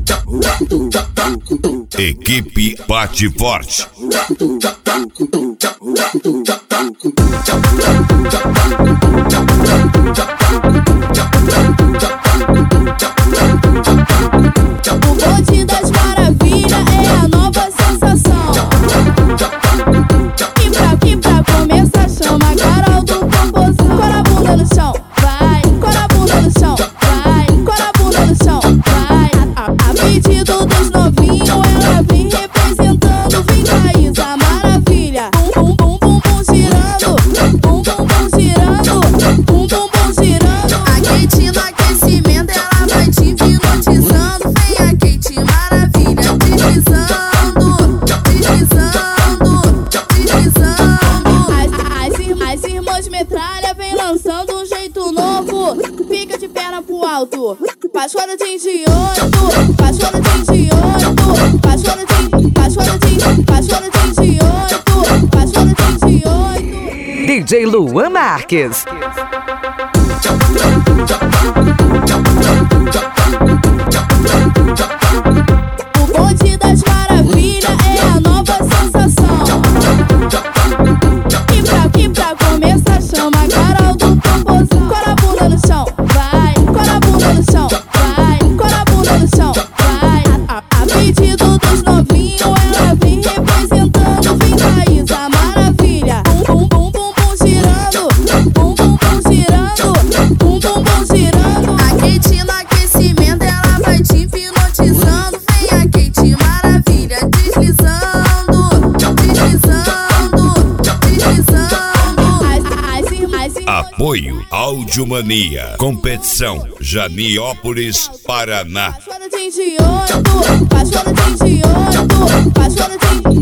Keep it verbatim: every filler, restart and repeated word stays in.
Equipe Bate Forte. O bonde das maravilhas é a nova sensação. E pra, e pra começar, chama a Carol do Popozão. Cora a bunda no chão, vai. Cora a bunda no chão, vai. Cora a bunda no chão, vai. A, a, a pedido dos novinhos, ela vem representando. Vem Thaísa Maravilha. Bum, bum, bum, bum, bum, girando. Bum, bum, bum, girando. Bum, bum, bum, girando. A Kate no aquecimento, ela vai te hipnotizando. Vem a Kate Maravilha, deslizando, deslizando, deslizando. As, as, ir- as irmãs metralha vem lançando um jeito novo. Fica de perna pro alto, Paixona de oito, Paixona de oito, Paixona de, Paixona de, Paixona de oito, Paixona de oito. D J Luan Marques. O bonde das maravilhas é a nova sensação. E pra, e pra começar, chama a Carol do Popozão. Cora a bunda no chão, vai. Cora a bunda no chão, vai. Cora a bunda no chão, vai. A, a, a pedido dos novinhos, ela vem representando. Vem Thaísa Maravilha. Bum, bum, bum, bum, bum, girando. Bum, bum, bum, girando. Bum, bum, bum, girando. A Kate no aquecimento, ela vai te hipnotizando. Vem a Kate Maravilha, deslizando, deslizando, deslizando. As, as, ir- as, irmãs- Apoio Audiomania. Competição Janiópolis, Paraná. Paixona de oito, Paixona de oito, Paixona de